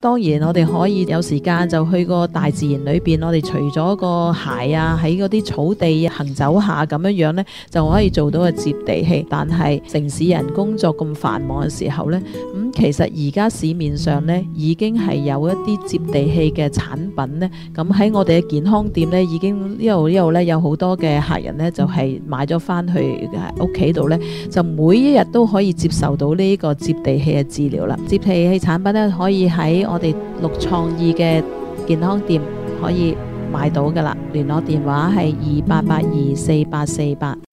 當然我哋可以有時間就去個大自然裏邊，我哋除咗個鞋啊，喺嗰啲草地行走下咁樣呢，就可以做到個接地氣。但係城市人工作咁繁忙嘅時候呢，其實而家市面上呢已經係有一啲接地氣嘅產品呢。咁喺我哋嘅健康店呢，已經呢度呢有好多嘅客人呢，就係買咗翻去屋企度呢，就每一日都可以接受到呢個接地氣嘅治療啦。接地氣產品呢，可以喺我哋綠創意嘅健康店可以買到噶啦，聯絡電話係28824848。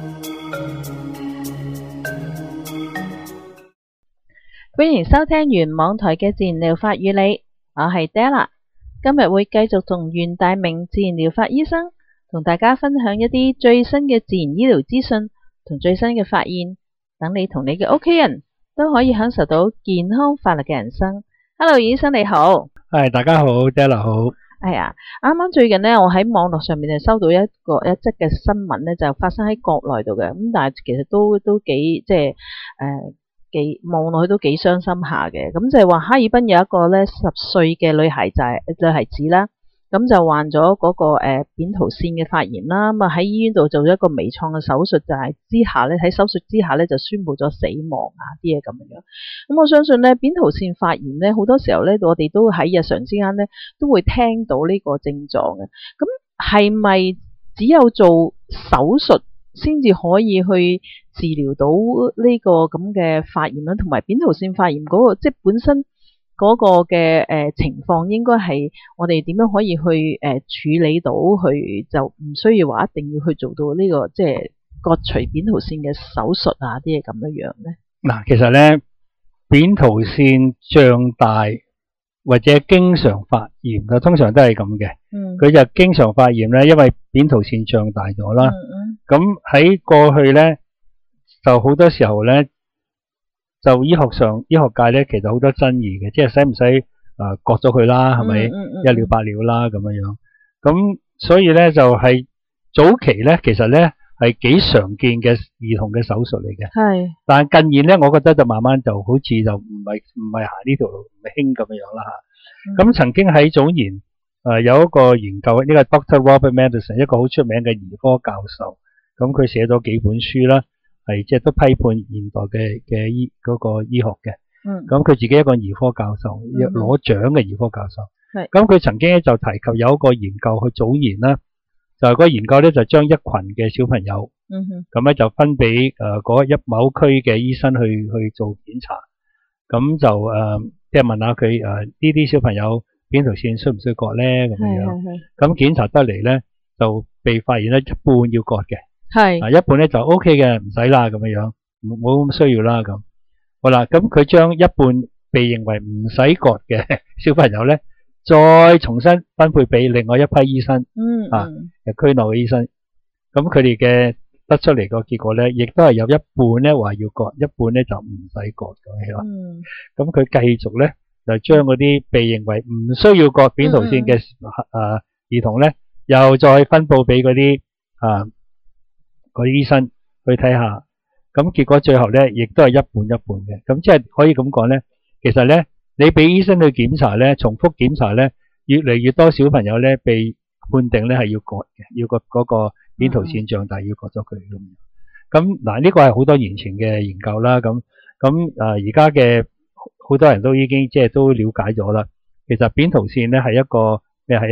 歡迎收聽原網台嘅自然療法與你，我係 Della， 今日會繼續同袁大明自然療法醫生同大家分享一啲最新嘅自然醫療資訊同最新嘅發現，等你同你嘅屋企人都可以享受到健康快樂嘅人生。Hello， 醫生你好。 係，大家好 ，Della 好。 係啊，啱啱最近呢，我喺網絡上面就收到一則嘅新聞呢，就發生喺國內度嘅，咁但係其實都幾即係幾望落去都幾傷心下嘅。咁就係話哈爾濱有一個呢10歲嘅女孩子啦，咁就患咗嗰個扁桃腺嘅發炎啦，咁啊喺醫院度做咗一個微創嘅手術，就係之下咧喺手術之下咧就宣布咗死亡啊啲嘢咁樣。咁我相信咧扁桃腺發炎咧好多時候咧我哋都喺日常之間咧都會聽到呢個症狀嘅。咁係咪只有做手術先至可以去治療到呢個咁嘅發炎咧？同埋扁桃腺發炎嗰個即係本身嗰個嘅情況應該係我哋點樣可以去處理到，去就唔需要話一定要去做到呢個即係割除扁桃腺嘅手術啊啲嘢咁樣樣咧？ 嗱，其實咧扁桃腺脹大或者經常發炎嘅，通常都係咁嘅。佢就經常發炎咧，因為扁桃腺脹大咗啦。咁喺過去咧，就好多時候咧。就醫學界咧，其實好多爭議嘅，即係使唔使割咗佢啦，係咪一了百了啦咁樣樣？咁所以咧就係早期咧，其實咧係幾常見嘅兒童嘅手術嚟嘅。係。但係近年咧，我覺得就慢慢就好似就唔係行呢條路，唔係興咁樣樣啦嚇。咁曾經喺早年有一個研究，呢個 Dr. Robert Medicine 一個好出名嘅兒科教授，咁佢寫咗幾本書啦。係即係都批判現代嘅嗰個醫學嘅，咁佢自己一個兒科教授，攞獎嘅兒科教授。咁佢曾經咧就提及有一個研究去早年啦，就係嗰個研究咧就將一群嘅小朋友，咁咧就分俾嗰某區嘅醫生去做檢查，咁就即係問下佢呢啲小朋友扁桃腺需唔需要割咧咁樣，咁檢查得嚟咧就被發現咧一半要割嘅。係一半咧就 OK 嘅，唔使啦咁樣，冇咁需要啦咁。好啦，咁佢將一半被認為唔使割嘅小朋友咧，再重新分配俾另外一批醫生，區內嘅醫生。咁佢哋嘅得出嚟個結果咧，亦都係有一半咧話要割，一半咧就唔使割咁樣。咁佢繼續咧就將嗰啲被認為唔需要割扁桃腺嘅兒童咧，又再分佈俾嗰啲嗰啲醫生去睇下，咁結果最後咧，亦都係一半一半嘅。咁即係可以咁講咧，其實咧，你俾醫生去檢查咧，重複檢查咧，越嚟越多小朋友咧被判定咧係要割嘅，要割嗰個扁桃腺脹大，要割咗佢咁。咁嗱，呢個係好多年前嘅研究啦。咁而家嘅好多人都已經即係都了解咗啦。其實扁桃腺咧係一個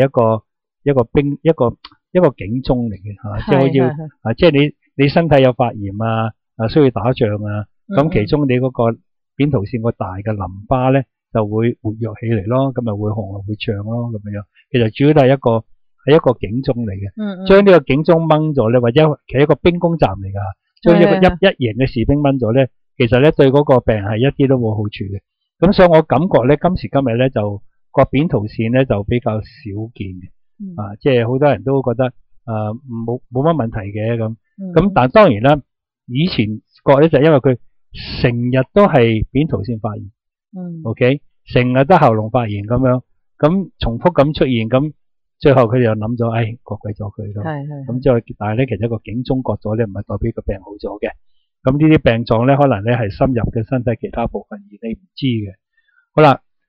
警鐘嚟嘅嚇，即係好似即係你身體有發炎需要打仗咁其中你嗰個扁桃腺個大嘅淋巴咧就會活躍起嚟咯，咁咪會紅會脹咯咁樣。其實主要都係一個警鐘嚟嘅。將呢個警鐘掹咗咧，或者其實一個兵工站嚟㗎，將一個一營嘅士兵掹咗咧，其實咧對嗰個病人係一啲都冇好處嘅。咁所以我感覺咧今時今日咧就割扁桃腺咧就比較少見嘅。即係好多人都覺得冇乜問題嘅咁，但係當然啦，以前割咧就因為佢成日都係扁桃腺發炎，OK， 成日都喉嚨發炎咁樣，咁重複咁出現，咁最後佢哋又諗咗，割鬼咗佢咯，咁但係咧其實個警鐘割咗咧唔係代表個病好咗嘅，咁呢啲病狀咧可能咧係深入嘅身體其他部分而你唔知嘅。好啦，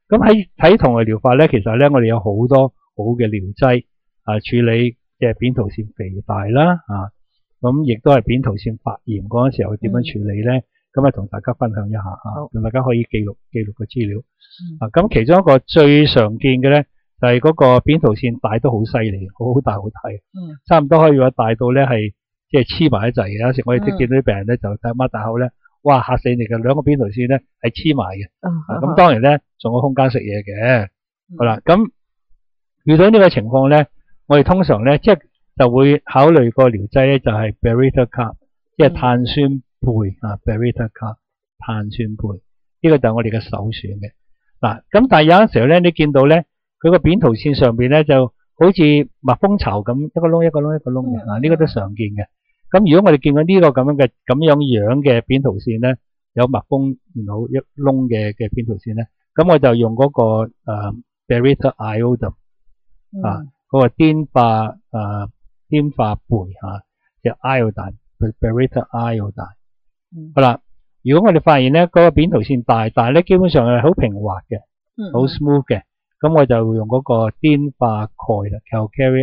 咁喺同類療法咧，其實咧我哋有好多好嘅療劑處理嘅扁桃腺肥大啦咁亦都係扁桃腺發炎嗰陣時候點樣處理咧？咁同大家分享一下咁大家可以記錄個資料。咁其中一個最常見嘅咧就係嗰個扁桃腺大都好犀利，好大好大，差唔多可以話大到咧係即係黐埋一齊嘅。有時我哋見到啲病人咧就擘大口咧，哇嚇死你嘅，兩個扁桃腺咧係黐埋嘅。咁當然咧仲有空間食嘢嘅。好啦，咁遇到呢個情況咧，我哋通常咧即係就會考慮個療劑咧就係 Berocalcib， 即係碳酸鋇Berocalcib 碳酸鋇，呢個就係我哋嘅首選嘅。嗱，咁但係有陣時候咧，你見到咧佢個扁桃腺上邊咧就好似蜜蜂巢咁一個窿一個窿一個窿嘅，呢個都常見嘅。咁如果我哋見到呢個咁樣嘅扁桃腺咧，有蜜蜂然後一窿嘅扁桃腺咧，咁我就用嗰個Berocalcib iodide 嗰個碘化鋇嘅 iodide Berocalcib iodide。好啦，如果我哋發現咧嗰個扁桃腺大，但係咧基本上係好平滑嘅，好 smooth 嘅，咁我就會用嗰個碘化鈣啦 calcareous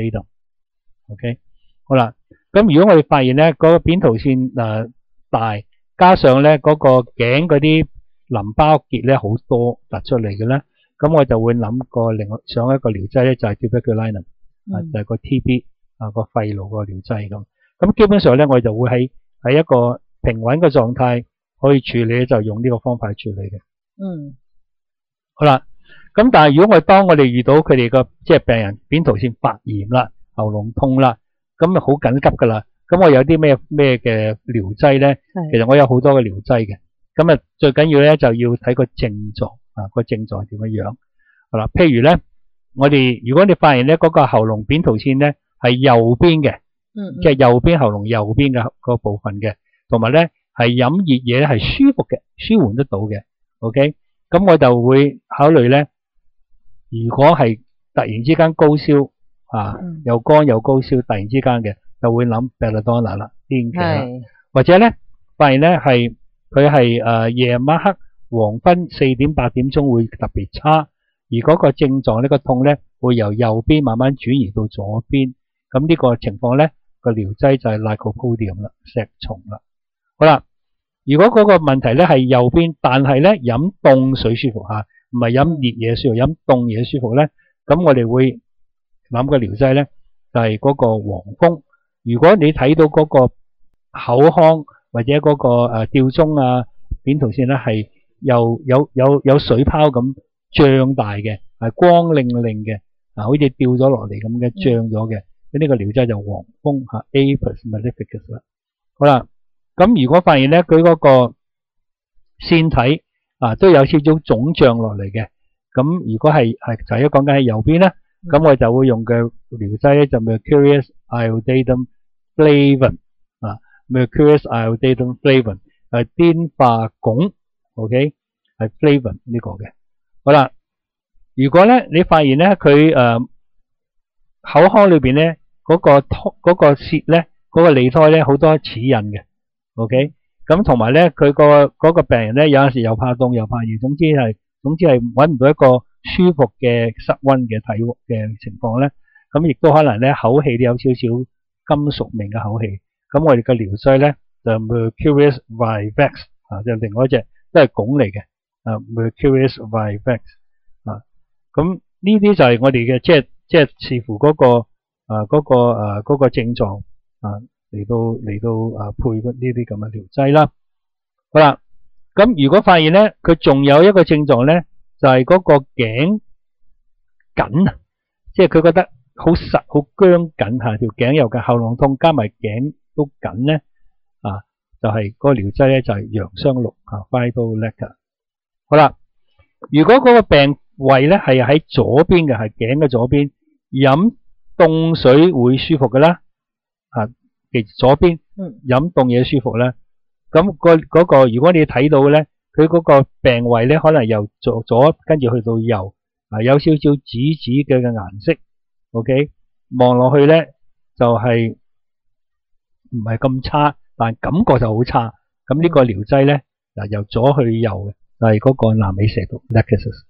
iodide。OK， 好啦，咁如果我哋發現咧嗰個扁桃腺大，加上咧嗰個頸嗰啲淋巴結咧好多突出嚟嘅咧，咁我就會諗過另外上一個療劑咧就係 tuberculinum 就係個 TB 個肺癆個療劑咁。咁基本上咧我就會喺一個平穩嘅狀態可以處理，就用呢個方法去處理嘅。好啦，咁但係如果當我哋遇到佢哋個即係病人扁桃腺發炎啦、喉嚨痛啦，咁好緊急噶啦。咁我有啲咩嘅療劑咧？其實我有好多嘅療劑嘅。咁最緊要咧就要睇個症狀個症狀係點樣。好啦，譬如咧，如果你發現咧嗰個喉嚨扁桃腺咧係右邊嘅，即係右邊喉嚨右邊嘅嗰部分嘅，同埋咧係飲熱嘢咧係舒服嘅，舒緩得到嘅。OK， 咁我就會考慮咧，如果係突然之間高燒又乾又高燒，突然之間嘅，就會諗 belladonna 啦，癲嘅啦，或者咧發現咧佢係夜晚黑黃昏4點8點鐘會特別差，而嗰個症狀呢個痛咧會由右邊慢慢轉移到左邊，咁呢個情況咧個療劑就係 Lycopodium 啦，石松啦。好啦，如果嗰個問題咧係右邊，但係咧飲凍水舒服唔係飲熱嘢舒服，飲凍嘢舒服咧，咁我哋會諗個療劑咧就係嗰個黃蜂。如果你睇到嗰個口腔或者嗰個吊鐘扁桃腺咧係有水泡咁脹大嘅，係光令令嘅，好似掉咗落嚟咁嘅脹咗嘅，咁呢個療劑就黃蜂Apis mellifluus 啦。好啦，咁如果發現咧佢嗰個腺體都有少少腫脹落嚟嘅，咁如果係就係講緊喺右邊咧，咁我就會用嘅療劑咧就 Mercurius Iodidum Flavin Mercurius Iodidum Flavin 係碘化汞 ，OK 係 Flavin 呢個嘅。好啦，如果咧你發現咧佢口腔裏邊咧嗰個舌咧嗰個脷苔咧好多齒印嘅 ，OK 咁同埋咧佢嗰個病人咧有陣時又怕凍又怕熱，總之係揾唔到一個舒服嘅室溫嘅體嘅情況咧，咁亦都可能咧口氣都有少少金屬味嘅口氣，咁我哋嘅療劑咧就 Mercurius Vivax 就另外一隻都係汞嚟嘅Mercurius Vivax 咁呢啲就係我哋嘅即係視乎嗰個症狀嚟到配呢啲咁嘅療劑啦。好啦，咁如果發現咧佢仲有一個症狀咧，就係嗰個頸緊，即係佢覺得好實好僵緊條頸又緊，喉嚨痛加埋頸都緊咧就係嗰個療劑咧就係洋雙鹿Phytolacca。好啦，如果嗰個病位咧係喺左邊嘅，係頸嘅左邊，飲凍水會舒服嘅啦其實左邊飲凍嘢舒服咧，咁嗰個如果你睇到咧，佢嗰個病位咧可能由左跟住去到右有少少紫嘅顏色 ，OK 望落去咧就係唔係咁差，但感覺就好差。咁呢個療劑咧由左去右嘅就係嗰個南美蛇毒 Lachesis。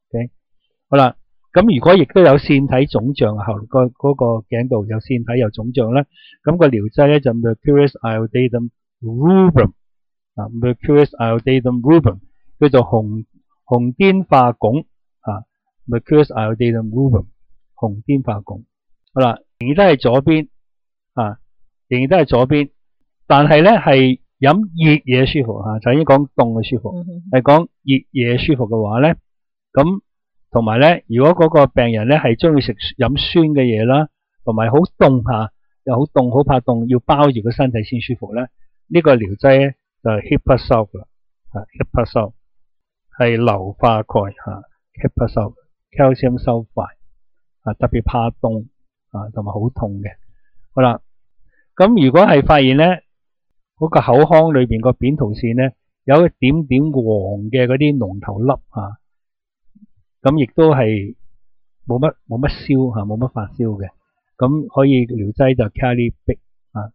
OK， 好啦，咁如果亦都有腺體腫脹喉嗰個頸度有腺體有腫脹咧，咁個療劑咧就 Mercurius Iodatum Rubrum 啊 ，Mercurius Iodatum Rubrum 叫做紅碘化汞啊 ，Mercurius Iodatum Rubrum 紅碘化汞。好啦，仍然都係左邊啊，仍然都係左邊，但係咧係飲熱嘢舒服嚇，就已經講凍嘅舒服，係講熱嘢舒服嘅話咧，咁同埋咧，如果嗰個病人咧係中意食飲酸嘅嘢啦，同埋好凍嚇，又好凍好怕凍，要包住個身體先舒服咧，呢個療劑咧就係 Hepazole 啦，啊 Hepazole 係硫化鈣嚇 Hepazole calcium sulfide 啊，特別怕凍啊，同埋好痛嘅。好啦，咁如果係發現咧，嗰個口腔裏邊個扁桃腺咧有一點點黃嘅嗰啲膿頭粒嚇，咁亦都係冇乜燒嚇，冇乜發燒嘅，咁可以療劑就 Calibric 啊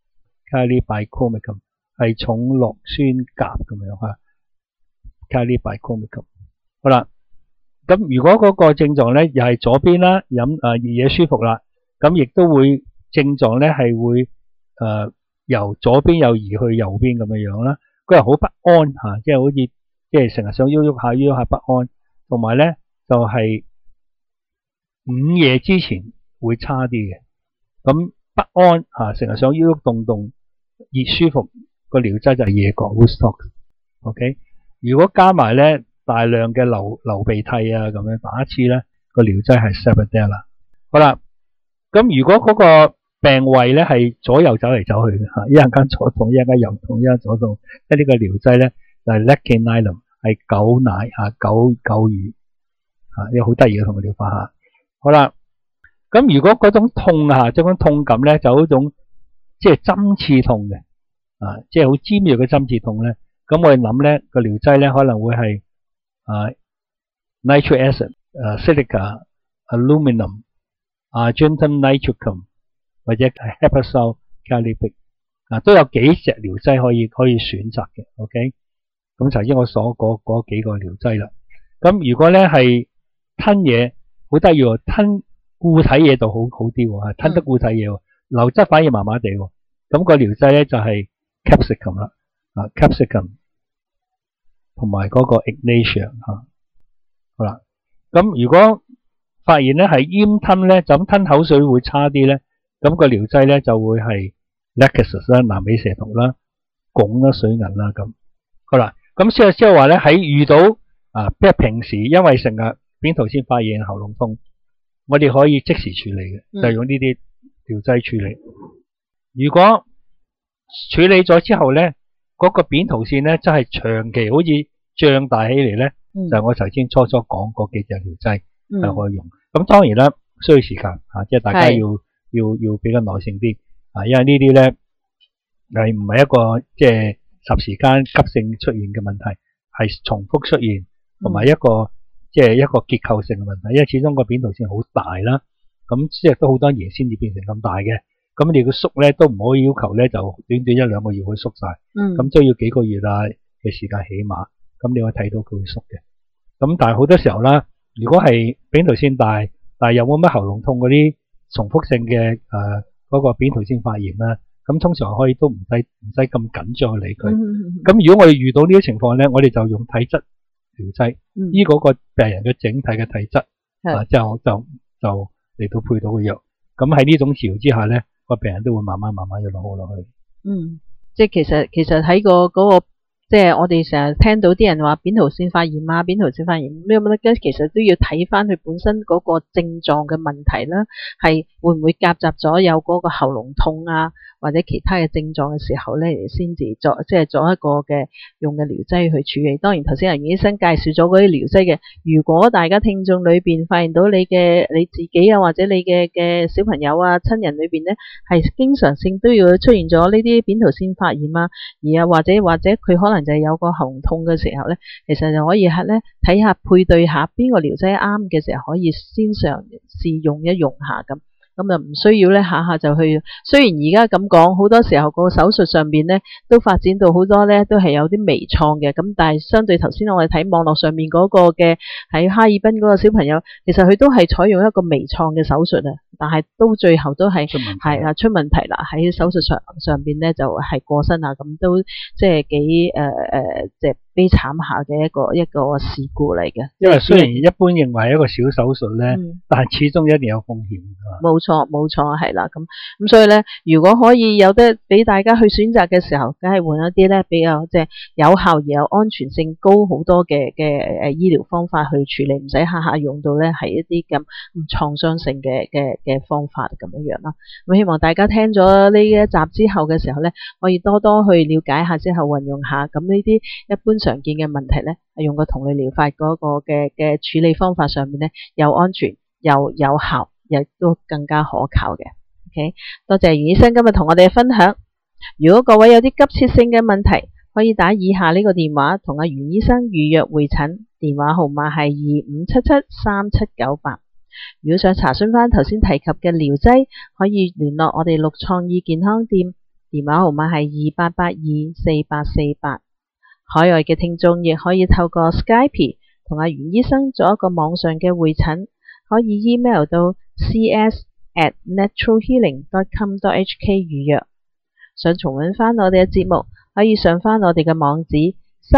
Calibicomicum 係重酪酸鉀咁樣嚇 Calibicomicum。好啦，咁如果嗰個症狀咧又係左邊啦，飲熱嘢舒服啦，咁亦都會症狀咧係會由左邊又移去右邊咁樣啦，個人好不安嚇，即係好似即係成日想喐下不安，同埋咧就係午夜之前會差啲嘅，咁不安嚇，成日想喐動熱舒服，個療劑就係夜角 Woodstock。OK， 如果加埋咧大量嘅流鼻涕啊咁樣打一次咧，個療劑係 Sabadell。好啦，咁如果嗰個病位咧係左右走嚟走去嘅嚇，一陣間左痛，一陣間右痛，一陣間左痛，即係呢個療劑咧就係 Lecanemab 係狗奶嚇，狗乳嚇，呢個好得意嘅同個療法嚇。好啦，咁如果嗰種痛嚇，即係嗰種痛感咧，就嗰種即係針刺痛嘅啊，即係好尖銳嘅針刺痛咧，咁我哋諗咧個療劑咧可能會係nitric acid、silica、aluminum、argentum nitricum 或者 Hepazole Calibric 啊，都有幾隻療劑可以選擇嘅。OK， 咁頭先我所嗰幾個療劑啦。咁如果咧係吞嘢，好得意喎，吞固體嘢就好啲喎，吞得固體嘢喎，流質反而麻麻地喎。咁個療劑咧就係 Capsicum 啦，啊 Capsicum 同埋嗰個 Ignatia 嚇。好啦，咁如果發現咧係咽吞咧，就咁吞口水會差啲咧。咁個療劑咧就會係 Laxus 啦、南美蛇毒啦、汞啦、水銀啦咁。好啦，咁即係話咧喺遇到即係平時因為成日扁桃腺發炎喉嚨痛，我哋可以即時處理嘅，就係用呢啲療劑處理。如果處理咗之後咧，嗰個扁桃腺咧真係長期好似脹大起嚟咧，就係我頭先初講嗰幾隻療劑係可以用。咁當然啦，需要時間即係大家要比較耐性啲因為呢啲咧係唔係一個即係霎時間急性出現嘅問題，係重複出現，同埋一個即係一個結構性嘅問題，因為始終個扁桃腺好大啦，咁即係都好多年先至變成咁大嘅，咁你個縮咧都唔可以要求咧就短短1-2個月去縮晒，咁都要幾個月嘅時間起碼，咁你會睇到佢會縮嘅。咁但係好多時候啦，如果係扁桃腺大，但係又冇乜喉嚨痛嗰啲重複性嘅嗰個扁桃腺發炎啦，咁通常可以都唔使咁緊張去理佢。咁如果我哋遇到呢啲情況咧，我哋就用體質療劑，依嗰個病人嘅整體嘅體質就嚟到配到嘅藥。咁喺呢種治療之下咧，個病人都會慢慢一路好落去。 即係其實喺嗰個即係我哋成日聽到啲人話扁桃腺發炎扁桃腺發炎咩乜咧，其實都要睇翻佢本身嗰個症狀嘅問題啦，係會唔會夾雜咗有嗰個喉嚨痛或者其他嘅症狀嘅時候咧，先至作一個嘅用嘅療劑去處理。當然頭先楊醫生介紹咗嗰啲療劑嘅，如果大家聽眾裏邊發現到你自己或者你嘅小朋友親人裏邊咧係經常性都要出現咗呢啲扁桃腺發炎或者佢可能就係有個喉嚨痛嘅時候咧，其實就可以咧睇下配對下邊個療劑啱嘅時候，可以先嘗試用一下咁。 咁就唔需要咧下下就去。雖然而家咁講，好多時候個手術上邊咧都發展到好多咧都係有啲微創嘅，咁但係相對頭先我哋睇網絡上面嗰個嘅喺哈爾濱嗰個小朋友，其實佢都係採用一個微創嘅手術啊，但係都最後都係出問題啦，喺手術上邊咧就係過身啊，咁都即係幾即係悲慘下嘅一個事故嚟嘅。 因為雖然一般認為一個小手術咧，但係始終一定有風險。 冇錯，係啦，咁所以咧，如果可以有得俾大家去選擇嘅時候，梗係換一啲咧比較即係有效而有安全性高好多嘅醫療方法去處理，唔使下下用到咧係一啲咁創傷性嘅方法咁樣啦。咁希望大家聽咗呢一集之後嘅時候咧，可以多多去了解下之後運用下，咁呢啲一般常見嘅問題咧，用個同類療法嗰個嘅處理方法上面咧，又安全又有效，亦都更加可靠嘅。OK， 多謝袁醫生今日同我哋嘅分享。如果各位有啲急切性嘅問題，可以打以下呢個電話同阿袁醫生預約會診，電話號碼係25773798。如果想查詢翻頭先提及嘅療劑，可以聯絡我哋陸創意健康店，電話號碼係28824848。海外嘅聽眾亦可以透過 Skype 同阿袁醫生做一個網上嘅會診，可以 email 到 cs@naturalhealing.com.hk 預約。想重溫翻我哋嘅節目，可以上翻我哋嘅網址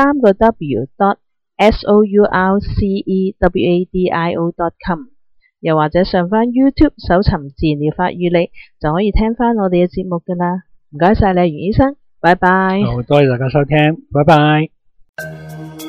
3w.sourcewadio.com， 又或者上翻 YouTube 搜尋自然療法與你，就可以聽翻我哋嘅節目噶啦。唔該晒你，袁醫生，拜拜。 好，多謝大家收聽，拜拜。